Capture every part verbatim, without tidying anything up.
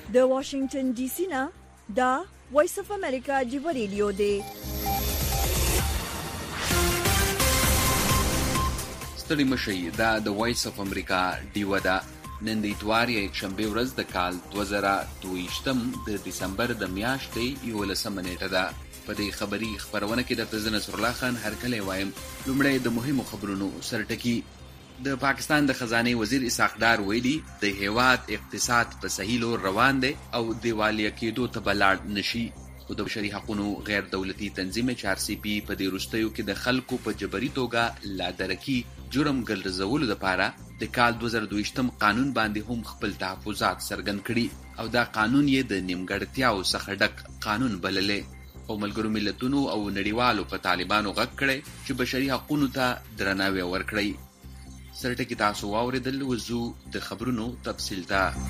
د واشنگټن ډي سي نه دا وایس اف امریکا جیو ریډیو دی. ستړي مشي دا د وایس اف امریکا ډیو ده. نن د اتوار یک شنبه ورځ د کال دوه زره دوه ویشتم د دسمبر د میاشتې یولسمه نیټه ده. په دې خبري خبرونه کې درته زه نصر الله خان هرکلی وایم. لومړی د مهمو خبرونو سرټکی. د پاکستان د خزانه وزیر اسحاق ډار ویلي د هیواد اقتصاد په صحیح لور روان دی او دیوالیه کېدو ته بلاړ نشي. خو د بشري حقوقو غیر دولتي تنظیم ایچ آر سی پی په دې وروستیو کې د خلکو په جبري توګه لادرکي جرم ګرځولو لپاره د کال دوه زره دوه ویشتم قانون باندې هم خپل تحفظات څرګند کړي او دا قانون یې د نیمګړتیاو څخه ډک قانون بللی او ملګرو ملتونو او نړیوالو په طالبانو غږ کړی چې بشري حقوقو ته درناوی ورکړي. سرټکی تاسو واوریدل. وضو د خبرونو تفصیل ته.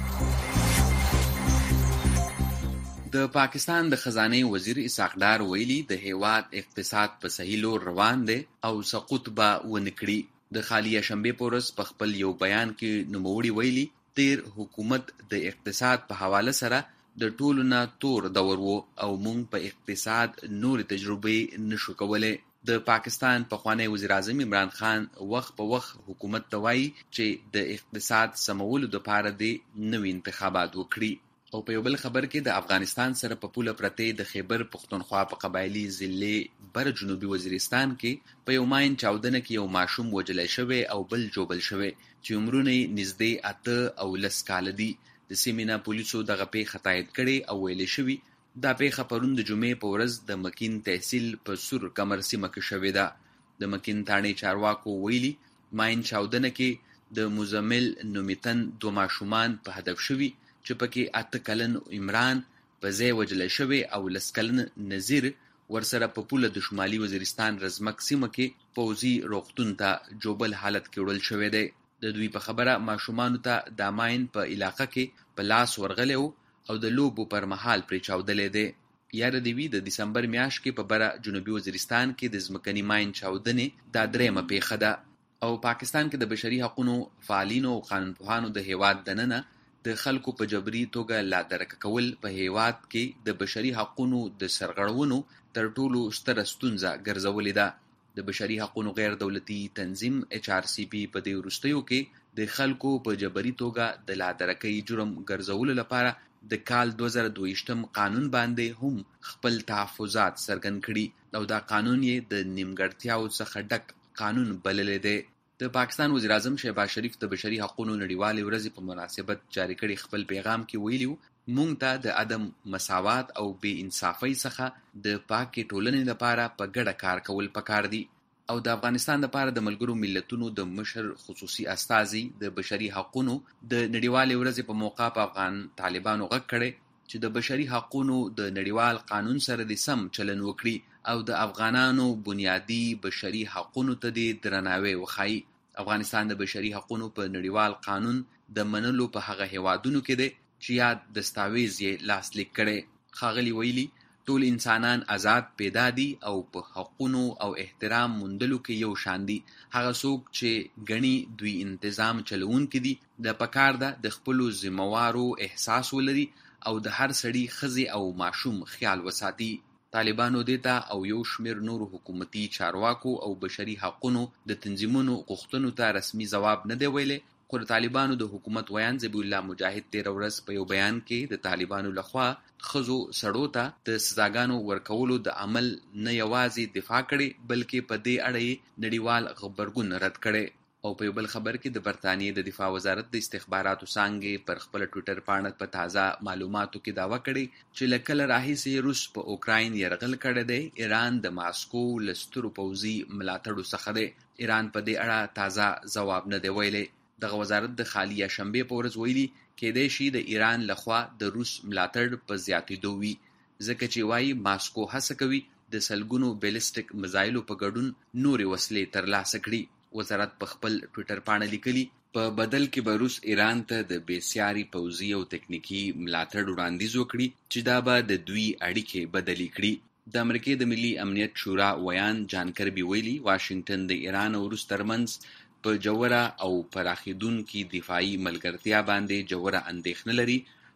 د پاکستان د خزانه وزیر اسحاق ډار ویلي د هیواد اقتصاد په صحیح لور روان دی او سقوط به ونکړي. د خالیه شنبه پورس په خپل یو بیان کې نوموړي ویلي تیر حکومت د اقتصاد په حواله سره د ټولو نه تور دور وو او مونږ په اقتصاد نور تجربه نشو کولای. د پاکستان پخوانی وزیر اعظم عمران خان وخت په وخت حکومت ته وایي چې د اقتصاد سمولو لپاره د نوي انتخابات وکړي. او په یو بل خبر کې د افغانستان سره په پوله پرته د خیبر پختونخوا په قبایلی ضلع بر جنوبي وزیرستان کې په یو ماین چاودنه کې یو ماشوم وجلای شوی او بل جوبل شوی چې عمرونه نږدې اته او لس کال دي. د سیمینا پولیسو دغه پیښه تایید کړي او ویلي شوی دا پیښه پرون د جمعې په ورځ د مکین تحصیل په سور کمر سیمه کې شوې ده. د مکین تاڼې چارواکو ویلي ماین چاودنه کې د مزمل نومیتن دو ماشومان په هدف شوي چې پکې اته کلن عمران په ځای وجلی شوی او لس کلن نذیر ورسره په پوله د شمالي وزیرستان رزمک سیمه کې پوځي روغتون ته جوبل حالت کې وړل شوی دی. د دوی په خبره ماشومانو ته دا ماین په علاقه کې په لاس ورغلی و او د لوبو پر مهال پرې چاودلې دی. یاره دی وی د دسمبر میاشت کې په بره جنوبي وزیرستان کې د ځمکني ماین چاودنې دا درېمه پیښه ده. او پاکستان کې د بشري حقوقو فعالینو او قانونپوهانو د هیواد دننه د خلکو په جبري توګه لادرکه کول په هیواد کې د بشري حقوقو د سرغړونو تر ټولو ستره ستونزه ګرځولې ده. د بشري حقوقو غیر دولتي تنظیم ایچ آر سی پی په دې وروستیو کې د خلکو په جبري توګه د لادرکۍ جرم ګرځولو لپاره د کال دوه زره دوه ویشتم قانون باندې هم خپل تحفظات څرګند کړي او دا قانون یې د نیمګړتیاو څخه ډک قانون بللی دی. د پاکستان وزیر اعظم شهباز شریف د بشري حقوقو نړیوالې ورځې په مناسبت جاری کړي خپل پیغام کې ویلي مونږ ته د عدم مساوات او بې انصافۍ څخه د پاکې ټولنې لپاره په ګډه کار کول پکار دي. او د افغانستان لپاره د ملګرو ملتونو د مشر خصوصي استازي د بشري حقوقو د نړیوالې ورځې په موقع په افغان طالبانو غږ کړی چې د بشري حقوقو د نړیوال قانون سره د سم چلن وکړي او د افغانانو بنیادی بشري حقوقو ته د درناوی وښایي. افغانستان د بشري حقوقو په نړیوال قانون د منلو په هغه هیوادونو کې دی چې یاد دستاویز یې لاسلیک کړي. ښاغلي ویلي ټول انسانان آزاد پیدا دي او په حقوقو او احترام موندلو کې یو شان دي. هغه څوک چې ګڼي دوی انتظام چلوونکي دي د پکار ده د خپلو ذمهوارو احساس ولري او د هر سړي ښځې او ماشوم خیال وساتي. طالبانو دیتا او یو شمیر نور حکومتي چارواکو او بشري حقوقو د تنظیمونو غوښتنو ته رسمي ځواب نه دی ویلی. خو د طالبانو د حکومت ویان ذبیح الله مجاهد تېره ورځ په یو بیان کې د طالبانو لخوا ښځو سړو ته د سزاګانو ورکولو د عمل نه یوازې دفاع کړې بلکې په دې اړه یې نړیوال غبرګون رد کړی. او په یو بل خبر کې د برطانیې د دفاع وزارت د استخباراتو څانګې پر خپل ټویټر پاڼه په تازه معلوماتو کې دعوه کړې چې له کله راهیسې روس په اوکراین یرغل کړی دی ایران د ماسکو له سترو پوځي ملاتړو څخه دی. ایران په دې اړه تازه ځواب نه دی ویلی. دغه وزارت د خالیه شنبې په ورځ ویلي کېدای شي د ایران لخوا د روس ملاتړ په زیاتېدو وي ځکه چې وایي ماسکو هڅه کوي د سلګونو بیلسټیک میزایلو په ګډون نورې وسلې ترلاسه کړي. وزارت په خپل ټویټر پاڼه لیکلي په بدل کې به روس ایران ته د بېسیاري پوځي او تکنیکي ملاتړ وړاندیز وکړي چې دا به د دوی اړیکې بدلې کړي. د امریکې د ملي امنیت شورا ویان جان کربي ویلي واشنگټن د ایران او روس ترمنځ په جوړه او پراخیدونکې دفاعي ملګرتیا باندې جوړه اندېښنه لري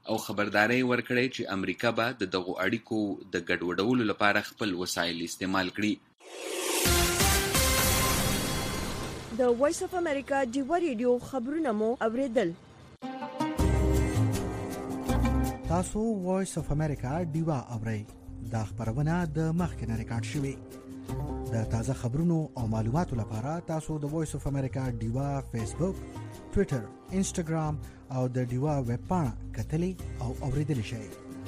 او خبرداري ورکړې چې امریکا به د دغو اړیکو د ګډوډولو لپاره خپل وسایل استعمال کړي. د وایس اف امریکا ډیوا ریډیو خبرونه مو اوریدل. تاسو وایس اف امریکا ډیوا اورئ. دا خبرونه د مخکنه ریکارډ شوې. د تازه خبرونو او معلوماتو لپاره تاسو د وایس اف امریکا ډیوا فیسبوک، ټوئیټر، انسټاګرام او د ډیوا ویب پاڼه کتلی او اوریدلی شئ.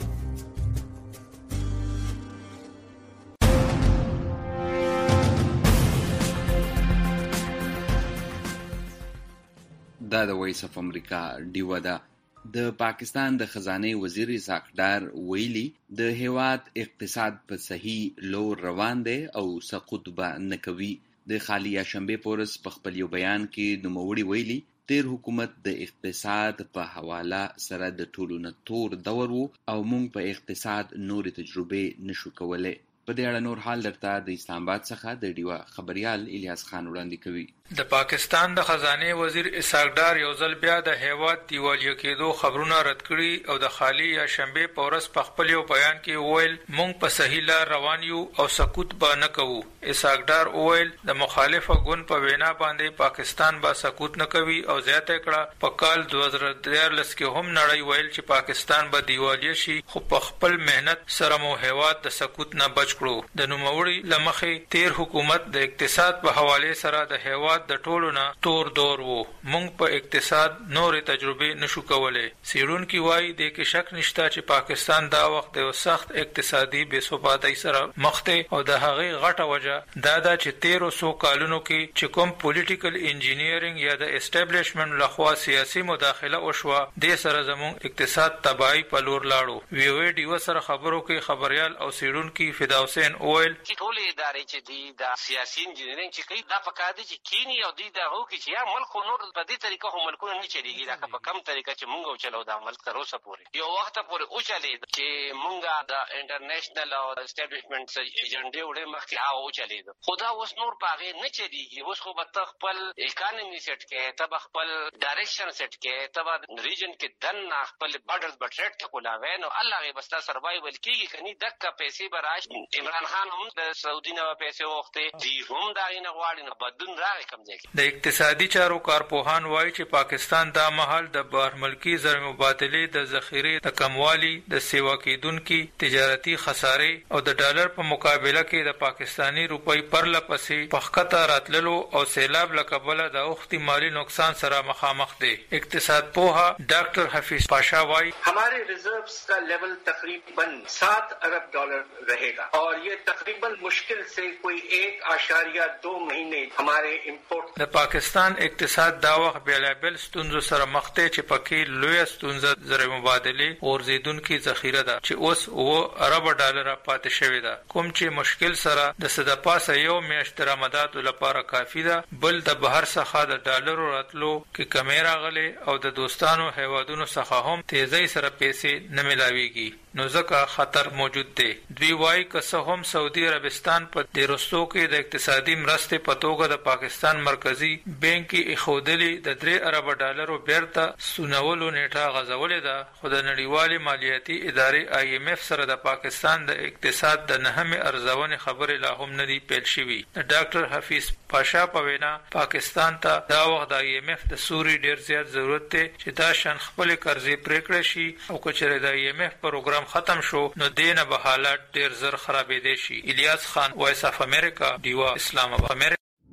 دا د وایس اف امریکا ډیوا ده. د پاکستان د خزانه وزیر اسحاق ډار ویلي د هیواد اقتصاد په صحیح لور روان دی او سقوط به نه کوي. د خالیه شنبه پورس په خپل یو بیان کې نوموړي ویلي تیر حکومت د اقتصاد په حواله سره د ټولو نه تور دور وو او موږ په اقتصاد نور تجربه نشو کولای. په دې اړه نور حال درته د اسلام آباد څخه د ډیوا خبريال الیاس خان وړاندې کوي. د پاکستان د خزانه وزیر اسحاق ډار یو ځل بیا د هیواد دیوالیه کېدو خبرونه رد کړي او د خالی یا شنبه پورس په خپل یو بیان کې وویل مونږ په صحیح لار روان یو او سقوط به نه کوو. اسحاق ډار وویل د مخالفه ګوند په وینا باندې پاکستان به سقوط نه کوي او زیاته کړه په کال دوه زره دیارلس کې هم نړۍ ویل چې پاکستان به دیوالیه شي خو په خپل مهنت سره مو هیواد د سقوط نه بچ کړو. د نوموړي لمخې تیر حکومت د اقتصاد په حواله سره د هیواد د ټولو نه تور دور وو. مونږ په اقتصاد نور تجربه نشو کولای. سیرونکي وایي د کې شک نشته چې پاکستان دا وخت یو سخت اقتصادي بې ثباتۍ سره مخ دی او د هغې غټه وجه دا ده چې تیرو څو کالونو کې چې کوم پولیټیکل انجینیرینګ یا د اسټابلیشمنت لخوا سیاسي مداخله وشوه د سره زموږ اقتصاد تباہي په لور لاړو. وی وی ډیو سره خبرو کې خبريال او سیرونکي فدا حسین اویل چې ټول ادارې چې دی د سیاسي انجینیرینګ چې کوي دا پکاره دي چې کینی او دی دا هو کې چې یا ملک نور په دې طریقه هم ملکونه نه چلیږي دا په کم طریقه چې مونږ چلو دا ملک تر اوسه پورې یو وخت پورې او چلی چې مونږه د انټرنیشنل او اسټابلیشمنت ایجنډې وړې مخکې هاو چلی خدا اوس نور پاغه نه چلیږي. اوس خو به خپل اکانومي سیټ کې تب خپل ډایریکشن سیټ کې تب ریجن کې دن خپل بارډرز بټریټ ته کولاوي نو الله غي بستا سروایول کیږي کني دک پیسې براش. عمران خان هم د سعودي نه پیسې وخته دی هم دا نه غواړي نو بدون راغی کم ځای. د اقتصادي چارو کارپوهان وایي چې پاکستان دا مهال د بهر ملکی زر مبادلې د ذخیره د کموالي د سیوا کېدونکو تجارتي خسارې او د ډالر په مقابله کې د پاکستانی روپۍ پرله پسې پخکته راتللو او سیلاب لکبله د اوختي مالی نقصان سره مخامخ دي. اقتصاد پوها ډاکټر حفیظ پاشا وایي हमारे रिजर्व्स का लेवल तकरीबन सात अरब डॉलर रहेगा और ये तकरीबन मुश्किल से कोई एक आशारिया दो महीने हमारे इम्पोर्ट. د پاکستان اقتصاد دا وخت بیلابل ستونزو سره مخ دی چې پکې لوی ستونزه زر مبادلې او زیدونکو ذخیره ده چې اوس او ارب ډالر پاتې شوی ده کوم چې مشکل سره د صد پاسه یو میاشت درآمدات لپاره کافی ده. بل د بهر څخه د ډالر راتلو کې کمی راغلي او د دوستانو هیوادونو څخه هم تیزی سره پیسې نه ملاويږي نو ځکه خطر موجود دی. دوی وایي که څه هم سعودي عربستان په ډیرستو کې د اقتصادي مرستې په توګه د پاکستان مرکزی بانک کې اخودلي د درې ارب ډالرو بیرته سونولو نیټه غځولې ده خو د نړیوالې مالیاتي ادارې آی ایم ایف سره د پاکستان د اقتصاد د نهمه ارزونې خبرې لا هم نه دی پیل شوی. د ډاکټر حفیظ پاشا په وینا پاکستان ته دا وخت د آی ایم ایف د سوري ډیر زیات ضرورت دی چې دا شان خپل قرضې پریکړه شي او کچره د آی ایم ایف پروګرام ختم شو نو دینه به حالات ډیر زر خرابېدې شي. الیاس خان وایس اف امریکا دیوا اسلام آباد.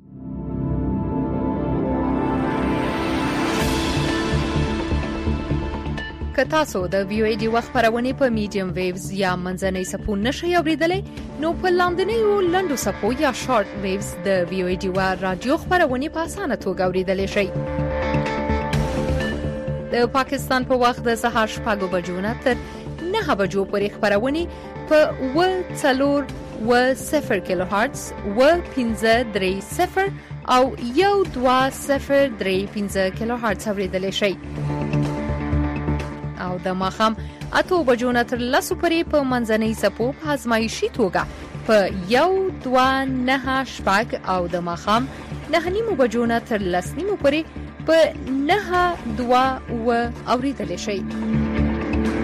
که تاسو د وی او ای ډي وخت خبرونه په میډیم ویوز یا منځنۍ سپو نشئ اوریدلای نو په لاندنیو لندو سپو یا شارټ ویوز د وی او ای ډي وا رادیو خبرونه په اسانه توګه اوریدلای شئ. د پاکستان په وخت د سهار شپږ بجو نه تر نه بجو پورې خبرونه په و څلور و صفر کیلو هرتز و پنځه درې صفر او یو دوه صفر درې پنځه کیلو هرتز اوریدلای شئ. او د ماخام اتو بجو نه تر لسو پورې په منځنۍ سپو په ازمایشي توګه په یو دوه نه شپږ او د ماخام نه نیمو بجو نه تر لس نیمو پورې په نه دوه و اوریدل شي.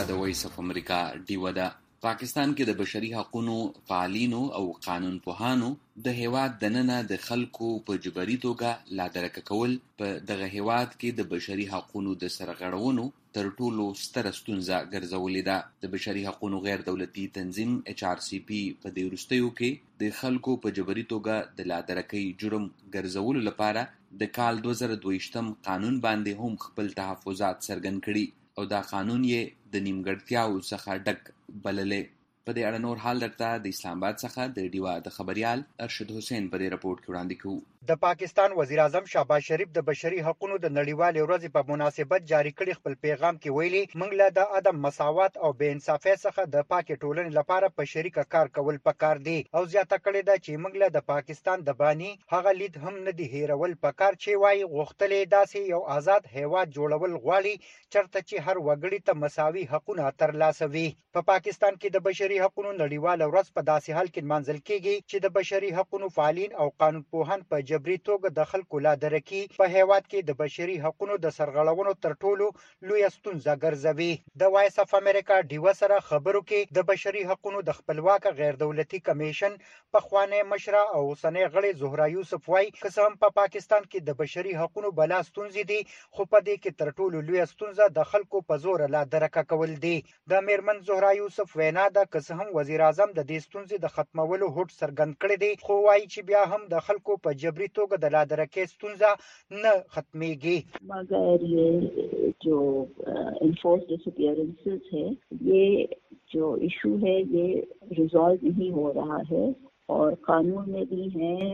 د وایس اف امریکا ډیوه ده. پاکستان کې د بشري حقوقو فعالینو او قانون پوهانو د هیواد دننه د خلکو په جبري توګه لادرکه کول په دغه هیواد کې د بشري حقوقو د سرغړونو تر ټولو ستره ستونزه ګرځولې ده. د بشري حقوقو غیر دولتي تنظیم ایچ آر سی پی په دې وروستیو کې د خلکو په جبري توګه د لادرکۍ جرم ګرځولو لپاره د کال دوه زره دویشتم قانون باندې هم خپل تحفظات څرګند کړي او دا قانون یې د نیمګړتیاو څخه ډک بللې. په دې اړه نور حال درته د اسلام آباد څخه د ډیوا د خبريال ارشد حسین په دې رپورت کې وړاندې کوو. د پاکستان وزیر اعظم شهباز شریف د بشري حقوقو د نړیوالې ورځې په مناسبت جاری کړي خپل پیغام کې ویلي موږ له د عدم مساوات او بې انصافۍ څخه د پاکې ټولنې لپاره په شریکه کار کول پکار دي او زیاته کړې ده چې موږ له د پاکستان د بانی هغه لید هم نه دی هیرول پکار چې وایي غوښتلې داسې یو آزاد هیواد جوړول غواړي چرته چې هر وګړي ته مساوي حقوقونه ترلاسه وي. په پاکستان کې د بشري حقوقو نړیواله ورځ په داسې حال کې منځل کېږي چې د بشري حقوقو فعالین او قانون پوهان په جبري توګه د خلکو لادرکي په هیواد کې د بشري حقوقو د سرغړونو تر ټولو لوی ستونزه ګرځوي. د وایس اف امریکا ډیو سره خبرو کې د بشري حقوقو د خپلواک غیر دولتي کمیشن پخوانی مشره او اوسنۍ غړي زهرا یوسف وايي قسم په پاکستان کې د بشري حقوقو بلا ستونزې دي خو په دې کې تر ټولو لوی ستونزه د خلکو په زور لادرکه کول دي. د میرمن زهرا یوسف وینا ده که هم وزیر اعظم د دې ستونزې د ختمولو هوډ څرګند کړی دی خو وايي چې بیا هم د خلکو په جبري توګه د لادرکې ستونزه نه ختميږي. मगर ये जो इन्फोर्स डिसअपीयरेंसेस है ये जो इशू है ये रिजॉल्व नहीं हो रहा है और कानून में भी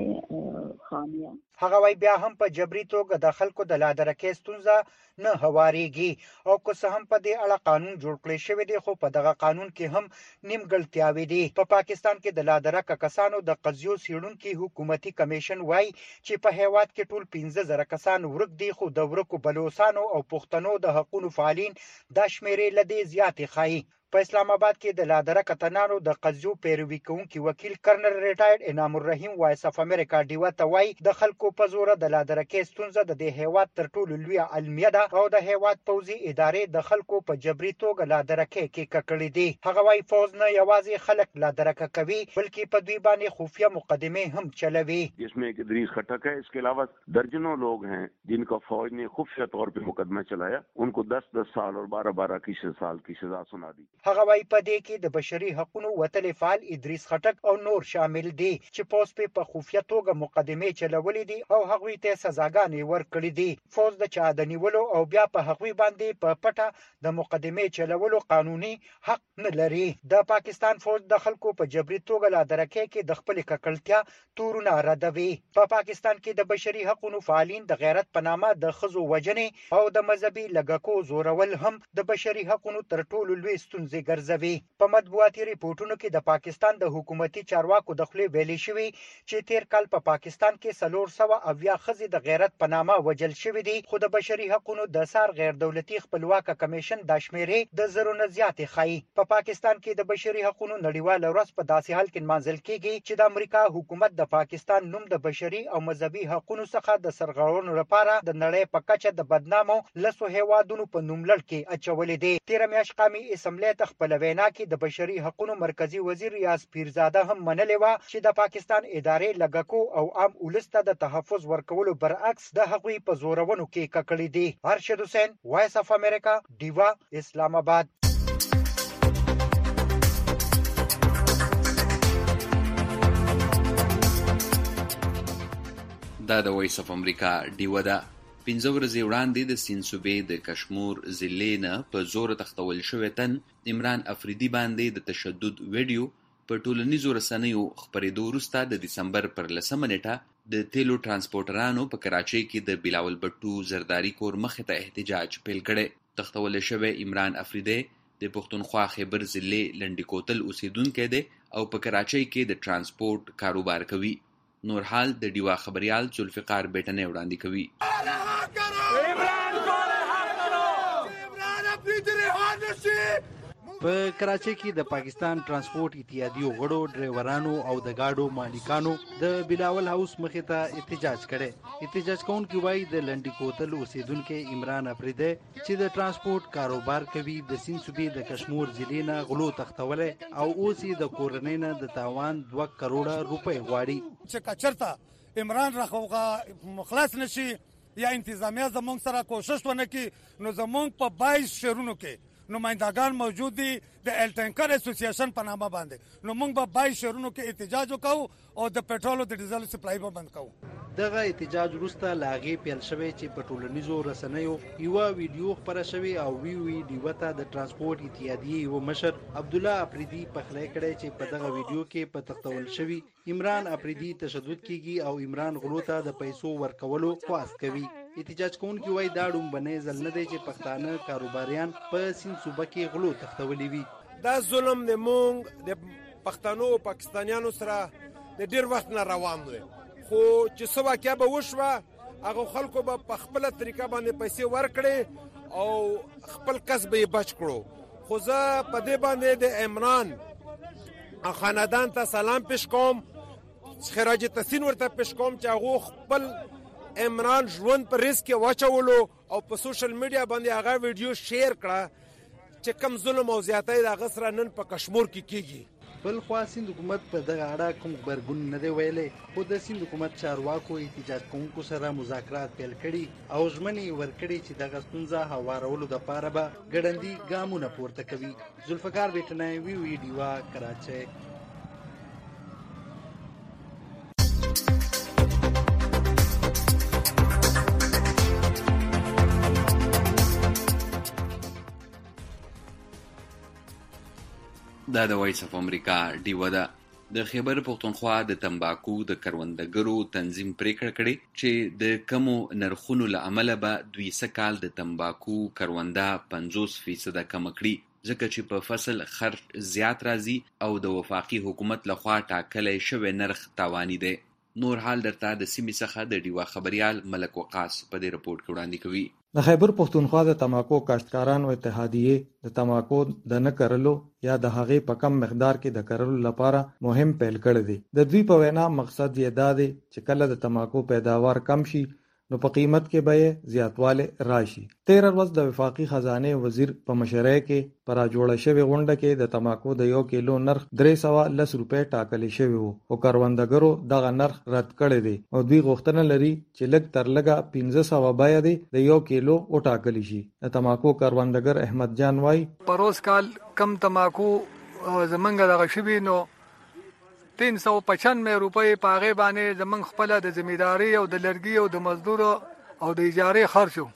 है खामियां. هغه وای بیا هم په جبري توګه د خلکو د لادرکې ستونزه نه هواريږي او که څه هم په دې اړه قانون جوړ کړی شوی دی خو په دغه قانون کې هم نیمګړتیاوې دي. په پا پاکستان کې د لادرکه کسانو د قضیو څیړونکو حکومتي کمیشن وای چې په هیواد کې ټول پنځه زره کسان ورک دي خو د ورکو بلوچستانو او پښتنو د حقوقو فعالین د شمیرې لدی زیاتې خای. په اسلام آباد کې د لادرکه تنانو د قضیو پیروي کوونکي وکیل کرنل ریټایرډ انعام الرحیم وایس اف امریکا ډیو ته وای د خلکو په زور د لادرکې ستونزه د دې هیواد تر ټولو لوی علمیه ده او د هیواد پوځي ادارې د خلکو په جبري توګه لادرکې کې ککړې دي. هغه وای فوز نه یوازې خلک لادرکه کوي بلکې په دوی باندې خفیه مقدمه هم چلوي. जिसमें एक इदरीस खटक है. इसके अलावा दर्जनों लोग हैं जिनका फौज ने खुफिया तौर पर मुकदमा चलाया. उनको दस दस साल और बारह बारह की साल की सजा सुना दी. هغه وای په دې کې د بشري حقوقو وتلې فعال ادریس خټک او نور شامل دي چې پوس په خفیه توګه مقدمه چلولې دي او هغوی ته سزاګانې ورکړې دي. فوز د چا د نیولو او بیا په هغوی باندې په پټه د مقدمه چلولو قانوني حق نه لري. د پاکستان فوج د خلکو په جبري توګه لادرکې کې د خپل ککړتیا تورونه ردوي. په پا پاکستان کې د بشري حقوقو فعالین د غیرت په نامه د خزو وجنې او د مذهبي لګکو زورول هم د بشري حقوقو تر ټولو لوی ستونزې ګرځي. په مطبوعاتي ریپورتونو کې د پاکستان د حکومتي چارواکو د خپل ویلي شوی چې تیر کال په پا پاکستان کې سلور سو اویا خزي د غیرت په نامه وجل شوی دي خو د بشري حقوقو د سار غیر دولتي خپلواک کمیشن د شمیرې د زرو نه زیاتې خای. په پا پاکستان کې د بشري حقوقو نړیواله ورځ په داسې حال کې منځل کېږي چې د امریکا حکومت د پاکستان نوم د بشري او مذهبي حقوقو څخه د سرغړونو لپاره د نړۍ په کچه د بدنامو لسو هیوادونو په نوملړ کې اچولې دي. تیر میاشت قومي اسمبلی ته خپل وینا کې د بشري حقوقو مرکزی وزیر ریاض پیرزاده هم منلې و چې د پاکستان ادارې لګکو او عام ولسته د تحفظ ورکولو برعکس د هغوی په زورونو کې ککړې دي. ارشد حسین وایس اف امریکا ډیوا اسلام آباد. دا د وایس اف امریکا ډیو ده. پنځه ورځې وړاندې د سیند صوبې د کشمور ضلع نه په زور تښتول شوی تن عمران افریدي باندې د تشدد ویډیو په ټولنیزو رسنیو خپرېدو وروسته د دسمبر پر لسمه نیټه د تیلو ترانسپورټرانو په کراچۍ کې د بلاول بټو زرداری کور مخې ته احتجاج پیل کړی. تښتول شوی عمران افریدي د پښتونخوا خیبر ضلع لنډي کوتل اوسیدونکی دی او په کراچۍ کې د ترانسپورټ کاروبار کوي. نور حال د ډیوا خبريال ذوالفقار بیٹنه وړاندې کوي. په کراچۍ کې د پاکستان ترانسپورت اتحادیو غړو ډرایورانو او د گاډو مالکانو د بلاول هاوس مخې ته احتجاج کړي. احتجاج کوونکي وایي د لنډي کوتل اوسیدونکي عمران افریدی چې د ترانسپورت کاروبار کوي د سیند صوبې د کشمیر ضلع نه غلو تختولی او اوس یې د کورنۍ نه د تاوان دوه کروڑه روپۍ غواړي. چې کچرته عمران راخوغه مخلص نشي یا انتظامیه زمونږ سره کوشش ونه کړي نو زمونږ په بایس شهرونو کې نمائندگان موجود دي د الټینکر اسوسییشن په نامه باندې نو موږ به بایس شهرونو کې احتجاج وکړو او د پټرول او د ډیزل سپلای به بند کوو. دغه احتجاج وروسته له هغې پیل شوی چې په ټولنیزو رسنیو یوه ویډیو خپره شوې او وی ویډیو ته د ترانسپورت اتحادیې یوه مشر عبدالله افریدي پخلی کړی چې په دغه ویډیو کې په تختول شوي عمران افریدي تشدد کیږي او عمران غلو ته د پیسو ورکولو خواست کوي. احتجاج کوونکي وایي دا ډومبنی ځل نه دی چې پښتانه کاروباریان په سیند صوبه کې غلو تختولي وي. دا ظلم د مونږ د پښتنو او پاکستانیانو سره د ډیر وخت نه روان دی خو چې څه واقعه به وشوه هغه خلکو به په خپله طریقه باندې پیسې ورکړي او خپل کسب یې بچ کړو. خو زه په دې باندې د عمران خاندان ته سلام پیش کوم خراج تحسین ورته پیش کوم چې هغه خپل عمران ژوند په ریسک کې واچولو او په سوشل میډیا باندې هغه ویډیو شیر کړه چې کم ظلم او زیاتی د هغه سره نن په کشمیر کې کیږي. بل خوا سیند حکومت په دغه اړه کوم غبرګون نه دی ویلی خو د سیند حکومت چارواکو احتجاج کوونکو سره مذاکرات پیل کړي او ژمنې ورکړي چې دغه ستونزه هوارولو دپاره به ګړندي ګامونه پورته کوي. ذوالفقار بیټنی وی ویډیو کراچۍ. دا د وایس اف امریکا ډیوه ده. د خیبر پښتونخوا د تمباکو د کروندګرو تنظیم پریکړه کړې چې د کمو نرخونو له امله به دوی سږ کال د تمباکو کرونده پنځوس فیصده کمه کړي ځکه چې په فصل خرچ زیات راځي او د وفاقي حکومت لخوا ټاکلی شوی نرخ تاواني دی. نور حال درته د سیمې څخه د ډیوه خبریال ملک وقاص په دې رپورټ کې وړاندې کوي. د خیبر پښتونخوا د تماکو کاشتکارانو اتحادیې د تماکو د نه کرلو یا د هغې په کم مقدار کې د کرلو لپاره مهم پیل کړی دی. د دوی په وینا مقصد یې دا دی چې کله د تماکو پیداوار کم شي نو په قیمت کې به یې زیاتوالی راشي. تیره ورځ د وفاقي خزانې وزیر په مشرۍ کې په راجوړه شوې غونډه کې د تماکو د یو کیلو نرخ درې سوه لس روپۍ ټاکلی شوی و خو کروندګرو دغه نرخ رد کړی دی او دوی غوښتنه لري چې لږ تر لږه پنځه سوه بیه دی د یو کیلو وټاکلی شي. د تماکو کروندګر احمد جان وایي په روز کال کم تماکو زمونږ دغه شوي نو تین سو پچانوے روپۍ په هغې باندې زمونږ خپله د ذمېداري او د لرګي او د مزدورو او د اجارې خرچ و.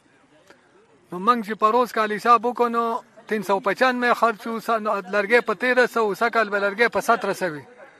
نو موږ چې په روز کال حساب وکړو نو تین سو پچانوے خرچ و لرګی په تیره سو سږ کال به لرګی په ستره سوي.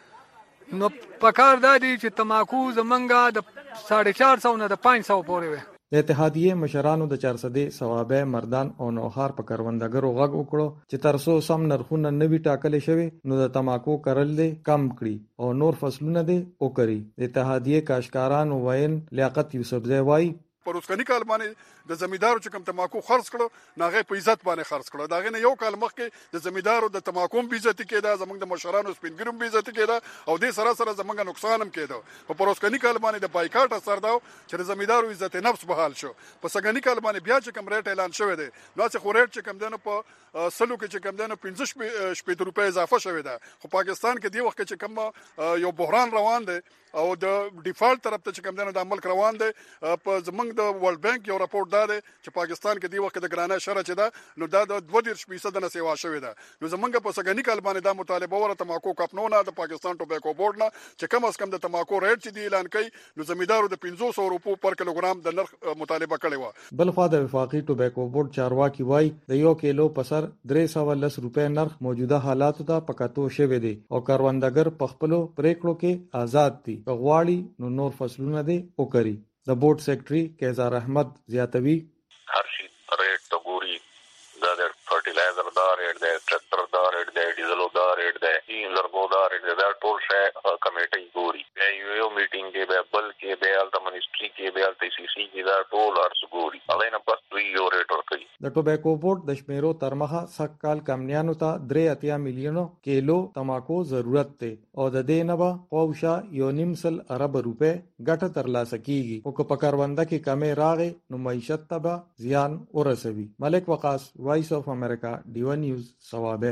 نو په کار دا دی چې تماکو زمونږ د ساړه چار سو نه د پنځ سو پورې وي. د اتحادیې مشرانو د چارسدې ثوابه مردان او نوخار په کروندګرو غږ وکړو چې تر څو سم نرخونه نه وي ټاکلی شوي نو د تماکو کرل دې کم کړي او نور فصلونه دې وکړي. د اتحادیې کاشکارانو وین لیاقت یوسفزی وایي په روزګاني کال باندې د زمیدارو چې کوم تماکو خرڅ کړو ناغه په عزت باندې خرڅ کړو داغه نه یو کال مخکې د زمیدارو د تماکو په عزت کېده زمونږ د مشرانو سپینګرو په عزت کېده او د سره سره زمونږ نقصان هم کېده. په روزګاني کال باندې د بایکاټ اثر دا چې د زمیدارو عزت نفس بحال شو. په سګاني کال باندې بیا چې کوم ریټ اعلان شوی دی نو چې خو ریټ چې کوم دنه په سلو کې چې کوم دنه پنځه شپږ روپۍ اضافه شوی ده. خو پاکستان کې دی وخت چې کوم یو بحران روان دی او د ډیفالت طرف ته چې کوم دنه د ملک روان دی په زمونږ د ورلد بانک یو راپورټ دا دی چې پاکستان کې دی وخت د ګرانه شره چې ده نو دا د دوه دېرش فیصد نه سیوا شوې ده. نو زمونږ په سګنی کال باندې دا مطالبه وره تماکو کمپنو نه د پاکستان ټوبیکو بورډ نه چې کم از کم د تماکو ریټ چې دی اعلان کړي نو زمیدارو د پنځه سوه روپو پر کیلوګرام د نرخ مطالبه کړې و. بل خوا د وفاقي ټوبیکو بورډ چارواکي وایي د یو کیلو په سر درې سوه لس روپۍ نرخ موجوده حالاتو ته په کتو شوی دی او کروندګر په خپلو پریکړو کې آزاد دي که غواړي نو نور فصلونه دې وکړي. د بورډ سیکرټري کیزار احمد زیاتوي هر شي ریټ ته ګوري دا د فرټیلایزر دا ریټ دی ټریکټر دا ریټ دی ډیزلو دا ریټ دی لرګو دا ریټ دی دا ټول شی کمیټۍ ګوري بیا یو میټینګ کې بیا بل کې بیا د منسټري کې بیا د سی سی کې دا ټول ارس ګوري هغه نه پس دوی یو ریټ ورکوي د ټوبیکو بورډ د شمیرو تر مخه سږ کال کمنیانو ته درې اتیا میلیونو کیلو تماکو ضرورت دی او د دې نه به خواوشا یو نیم سل ارب روپۍ ګټه ترلاسه کیږي او که په کرونده کې کمې راغې نو معیشت ته به زیان ورسوي. ملک وقاص، وایس آف امریکا، ډیوه نیوز، صوابه.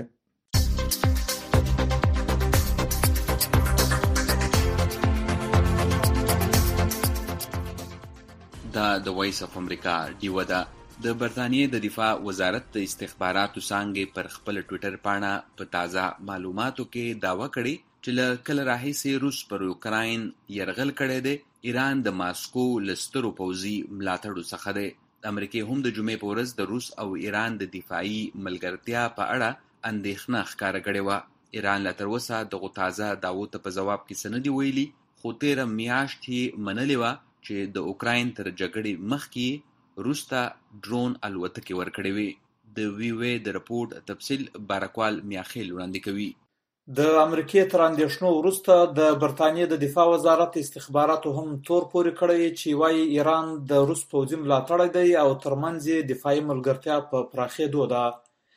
دا د وایس اف امریکا ډیوه ده. د برطانیې د دفاع وزارت د استخباراتو څانګې پر خپل ټویټر پاڼه په تازه معلوماتو کې دعوه کړې چې له کله راهیسې روس پر یوکراین یرغل کړی دی، ایران د ماسکو له سترو پوځي ملاتړو څخه دی. امریکې هم د جمعې په ورځ د روس او ایران د دفاعي ملګرتیا په اړه اندېښنه ښکاره کړې وه. ایران لا تر اوسه دغو تازه دعوو ته په ځواب کې څه نه دي ویلي، خو تېره میاشت یې منلې وه چې د اوکراین تر جګړې مخکې روس ته ډرون الوتکې ورکړې وې. د وی وی د رپورټ تفصیل بارکوال میاخیل وړاندې کوي. د امریکې تر اندېښنو وروسته د برطانیې د دفاع وزارت استخباراتو هم تور پورې کړی چې وایي ایران د روس پوځي ملاتړی دی او ترمنځ یې دفاعي ملګرتیا په پراخېدو ده.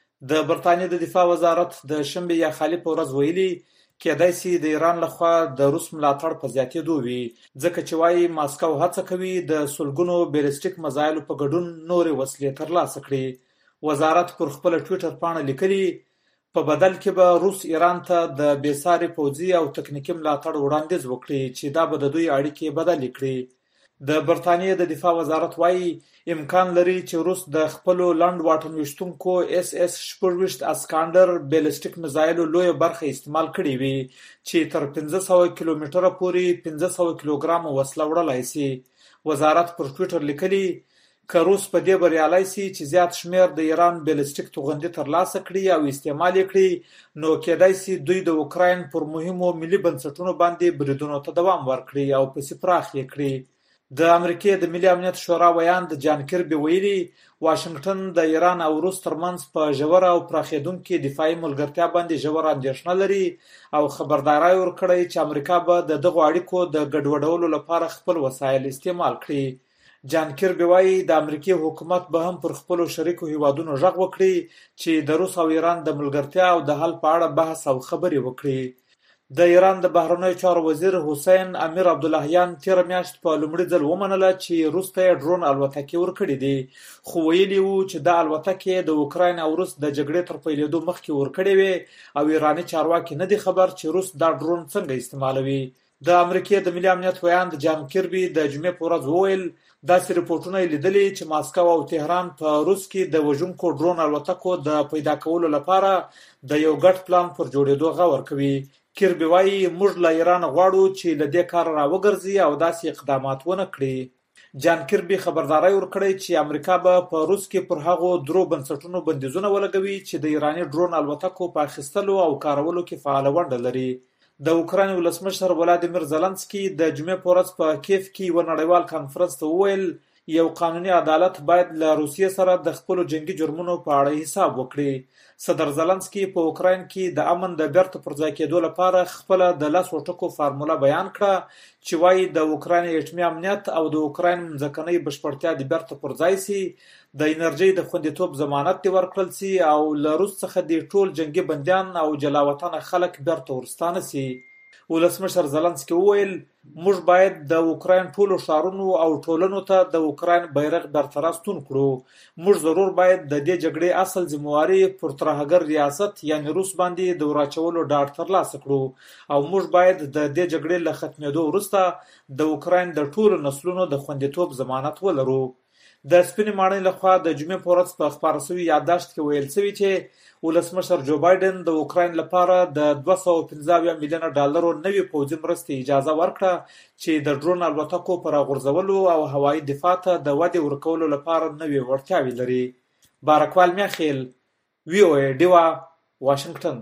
د برطانیې د دفاع وزارت د شنبې یا خالي په ورځ ویلي کېدای شي د ایران لخوا د روس ملاتړ په زیاتېدو وي، ځکه چې وایي ماسکو هڅه کوي د سلګونو بیلسټیک میزایلو په ګډون نورې وسلې ترلاسه کړي. وزارت پر خپله ټویټر پاڼه لیکلي په بدل کې به روس ایران ته د بېساري پوځي او تکنیکي ملاتړ وړاندیز وکړي چې دا به د دوی اړیکې بدلې کړي. د برطانیې د دفاع وزارت وایي امکان لري چې روس د خپلو لنډ واټن ویشتونکو اس اس شپږ ویشت اسکانډر بیلسټیک میزایلو لویه برخه استعمال کړې وي چې تر پنځه سوه کیلومتره پورې پنځه سوه کیلوګرامه وسله وړلی سي. وزارت پر ټویټر لیکلي که روس په دې بریالی سي چې زیات شمېر د ایران بیلسټیک توغندي ترلاسه کړي او استعمال یې کړي، نو کېدای سي دوی د اوکراین پر مهمو ملي بنسټونو باندې بریدونو ته دوام ورکړي او پسې پراخ یې کړي. د امریکې د ملي امنیت شورا ویان د جان کربي ویلي واشنګټن د ایران او روس ترمنځ په ژوره او پراخېدونکې دفاعي ملګرتیا باندې ژوره اندېښنه لري او خبرداری ورکړی چې امریکا به د دغو اړیکو د ګډوډولو لپاره خپل وسایل استعمال کړي. جان کربي وایي د امریکې حکومت به هم پر خپلو شریکو هیوادونو غږ وکړي چې د روس او ایران د ملګرتیا او د حل په اړه بحث او خبرې وکړي. د ایران د بهرنیو چارو وزیر حسین امیر عبداللهیان تیره میاشت په لومړي ځل ومنله چې روس ته یې ډرون الوتکې ورکړي دي، خو ویلي وو چې دا الوتکې د اوکراین او روس د جګړې تر پیلېدو مخکې ورکړې وې او ایراني چارواکي نه دي خبر چې روس دا ډرون څنګه استعمالوي. د امریکې د ملي امنیت ویان د جان کربي د جمعې په ورځ وویل داسې رپورټونه یې لیدلي چې ماسکو او تهران په روس کې د وژونکو ډرون الوتکو د پیدا کولو لپاره د یو ګډ پلان پر جوړېدو غور کوي. کربي وایي موږ له ایران غواړو چې له دې کار راوګرځي او داسې اقدامات ونه کړي. جان کربي خبرداری ورکړی چې امریکا به په روس کې پر هغو درو بنسټونو بندیزونه ولګوي چې د ایراني ډرون الوتکو په اخیستلو او کارولو کې فعاله ونډه لري. د اوکراین ولسمشر ولادیمیر زلنسکي د جمعې په ورځ په کیف کې یو نړیوال کانفرنس ته وویل یو قانوني عدالت باید له روسیې سره د خپلو جنگي جرمونو په اړه حساب وکړي. صدر زلنسکي په اوکراین کې د امن د بیرته پر ځای کېدو لپاره خپله د لسو ټکو فارموله بیان کړه چې وایي د اوکراین اټومي امنیت او د اوکراین مځکنۍ بشپړتیا د بیرته پر ځای سي، د انرژۍ د خوندیتوب ضمانت دې ورکړل سي او له روس څخه د ټول جنگي بندیان او جلاوطنه خلک بیرته ورستانه سي. ولسمشر زلنسکي وویل موږ باید د اوکراین ټولو ښارونو او ټولنو ته د اوکراین بیرغ بیرته راستون کړو. موږ ضرور باید د دې جګړې اصل ذمواري پر ترهګر ریاست یعنی روس باندې د وراچولو ډاډ ترلاسه کړو او موږ باید د دې جګړې له ختمېدو وروسته د اوکراین د ټولو نسلونو د خوندیتوب ضمانت ولرو. د سپینې ماڼۍ لخوا د جمعې په ورځ په خپاره شوي یادداشت کې ویل شوي چې ولسمشر جو بایډن د اوکراین لپاره د دوه سوه پنځه اویا میلیونه ډالرو نوې پوځي مرستې اجازه ورکړه چې د ډرون الوتکو په راغورځولو او هوایي دفاع ته د ودې ورکولو لپاره نوې وړتیاوې لري. بارکوال میاخیل، وی او ای ډیوا، واشنګټن.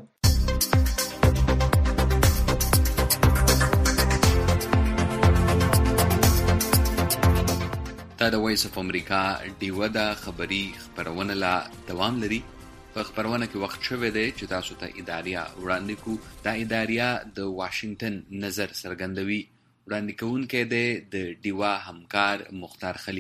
دا د وایس اف امریکا ډیوه ده خبري خبرونه لا دوام لري. په خبرونه کې وخت شوی دی چې تاسو ته اداریه وړاندې کړو. دا اداریه د واشنګټن نظر څرګندوي. وړاندې کوونکی دی د ډیوا همکار مختار خلیل.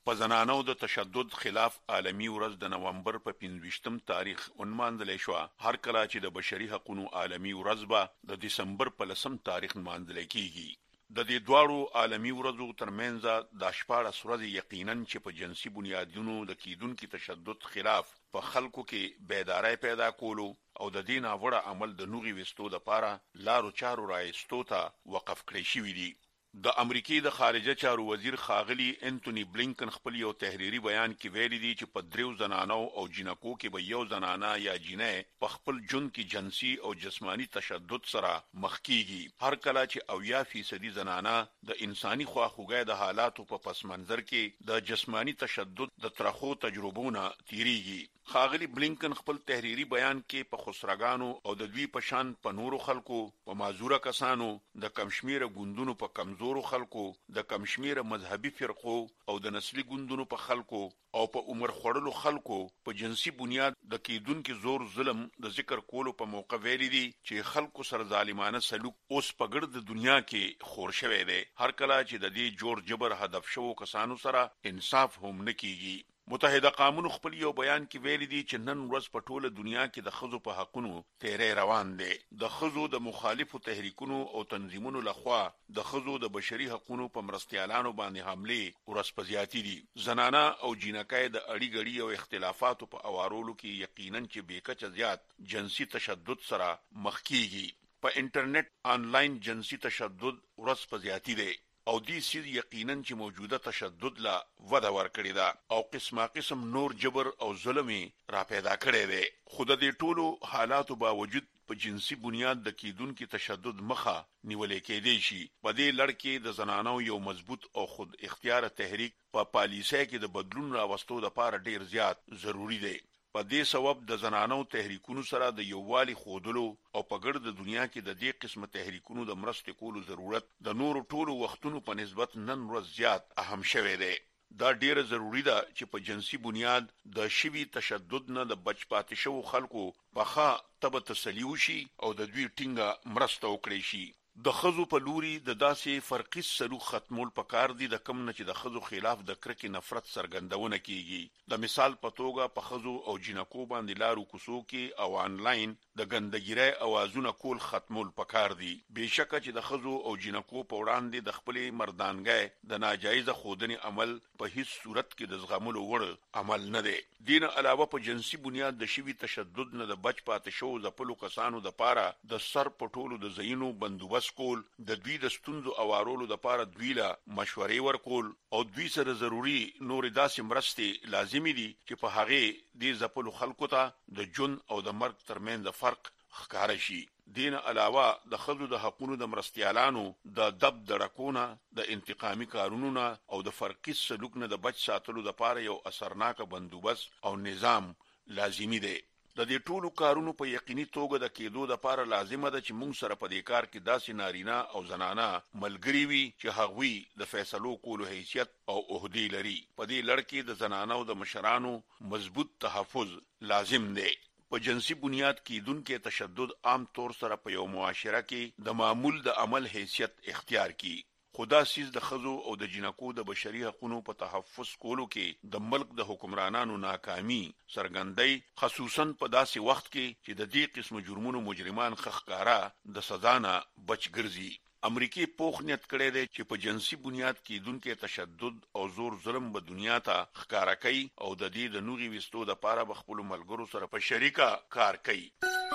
په زنانو د تشدد خلاف عالمي ورځ د نومبر په پنځویشتم تاریخ ونمانځل شو. هر کله چې د بشري حقوقو عالمي ورځ به د دسمبر په لسم تاریخ نمانځل کیږي. د دې دواړو عالمي ورځو ترمنځ د شپاړس ورځې یقینا چې په جنسي بنیادونو د کیدونکو تشدد خلاف په خلکو کې بیداری پیدا کولو او د دې ناوړه عمل د نوغي وستو د پاره لارو چارو راایستو ته وقف کړی شوی دی. د امریکای د خارجه چارو وزیر خاغلی انټونی بلینکن خپل یو تحریری بیان کې ویلي دی چې په دریو زنانو او جنکو کې به یو زنانه یا جنې په خپل جون کې جنسي او جسمانی تشدد سره مخ کیږي. هر کله چې اویا فیصدي زنانه د انساني خواخوږۍ د حالاتو په پس منظر کې د جسمانی تشدد د ترخو تجربونه تیریږي. خاغلی بلینکن خپل تحریری بیان کې په خسرګانو او د دوی په شان په نورو خلکو، په معذوره کسانو، د کمشمیره ګوندونو په کمزورو خلکو، د کمشمیره مذهبي فرقو او د نسلي ګوندونو په خلکو او په عمر خوړلو خلکو په جنسي بنیاد د کیدونکو زور ظلم د ذکر کولو په موقع ویلي دي چې خلکو سره ظالمانه سلوک اوس په ګرد دنیا کې خور شوی دی. هر کله چې د دې جوړ جبر هدف شوو کسانو سره انصاف هم نکېږي. متحده قومونو خپل یو بیان کې ویلي دي چې نن ورځ په ټوله دنیا کې د خزو په حقونو تیری روان دي. د خزو د مخالفو تحریکونو او تنظیمونو لخوا د خزو د بشري حقونو په مرستيالانو باندې حمله ورځ په زیاتی دي. زنانه او جنکای د اړي غړي او اختلافاتو په اوارولو کې یقینا چې بیکچ زیات جنسي تشدد سره مخ کیږي. په انټرنیټ آنلاین جنسي تشدد ورځ په زیاتی دي او دې سیز یقینا چې موجوده تشدد لا وده ورکړی دا او قسمه قسم نور جبر او ظلم را پیدا کړی دی. خود دې ټولو حالاتو باوجود په جنسي بنیاد د کیدونکو تشدد مخه نیولې کېدی شي. په دې لړ کې د زنانو یو مضبوط او خود اختیار تحریک په پالیسۍ کې د بدلون راوستو لپاره ډیر زیات ضروری دی. په دې سبب د زنانو تحریکونو سره د یووالي خودلو او په ګرد دنیا کې د دې قسمه تحریکونو د مرستې کولو ضرورت د نورو ټولو وختونو په نسبت نن ورځ زیات اهم شوی دی. دا ډیره ضروری ده چې په جنسي بنیاد د شوی تشدد نه د بچ پاتې شو خلکو په تبه تسلی وشي او د دوی ټینګه مرسته وکړي شي. د خزو په لوري د داسې فرقي سلوک ختمول پکار دي د کم نه چې د خزو خلاف د کرکې نفرت سرګندونه کیږي. د مثال په توګه په خزو او جنکو باندې لارو کوسو کې او آنلاین د ګندګیرۍ اوازونه کول ختمول پکار دي. بهشکه چې د خزو او جنکو په وړاندې د خپلې مردانګۍ د ناجایزه خودنې عمل په هیڅ صورت کې د زغملو وړ عمل نه دی. دین علاوه په جنسي بنیاد د شوی تشدد نه د بچ پاتې شو ځپلو کسانو د پاره د سر پټولو د زینو بندوبست کول، د دوی د ستونزو اوارولو د پاره دوی له مشورې ورکول او دوی سره ضروری نور داسې مرستې لازمي دي چې په هغه دې ځپلو خلکو ته د جون او د مرګ ترمنځ فرق ښکار شي. دین علاوه د خزو د حقونو د مرستيالانو د دب دړکونه د انتقامي کارونو او د فرقي سلوک نه د بچ ساتلو د پاره یو اثرناک بندوبست او نظام لازمي دی. د دې ټولو کارونو په یقیني توګه د کېدو د پاره لازمه ده چې موږ سره په دې کار کې داسې نارینه او زنانه ملګری وي چې هغوی د فیصلو کولو حیثیت او عہدې لري. په دې لړ کې د زنانو د مشرانو مضبوط تحفظ لازم دی. په جنسي بنیاد کېدونکو تشدد عام طور سره په یو معاشره کې د معمول د عمل حیثیت اختیار کی. خدا سیز د خزو او د جنکو د بشري حقوقو په تحفظ کولو کې د ملک د حکمرانانو ناکامي سرګندۍ، خصوصا په داسې وخت کې چې د دې قسم جرمونو مجرمان خخکارا د سزا نه بچ ګرځي. امریکای پوخ نیت کړی دی چې په جنسي بنیاد کېدونکو تشدد او زور ظلم به دنیا ته ښکارا کوي او د دې د نوغي وستو د پاره به خپل ملګرو سره په شریکه کار کوي.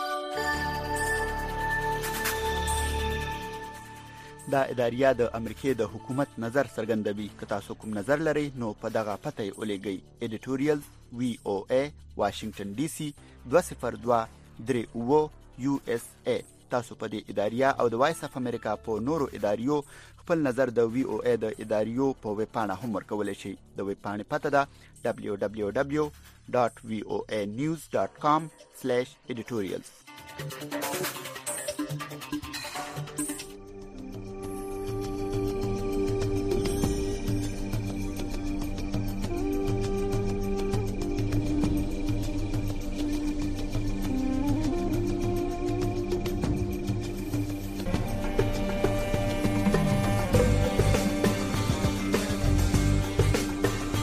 دا اداریه د امریکای د حکومت نظر څرګندوي. که تاسو کوم نظر لرئ نو په دغه پته یې ولېږئ. ایډیټوریال وی او ای واشنگټن ډي سي دوه صفر دوه درې اوه یو اس ای. تاسو په دې اداریه او د وایس اف امریکا په نورو اداریو خپل نظر د وی او ای د اداریو په ویب پاڼه هم ورکولی شئ. د ویب پاڼې پته ده دبلیو دبلیو دبلیو ډاټ وی او ای نیوز ډاټ کام سلیش ایډیټوریالز.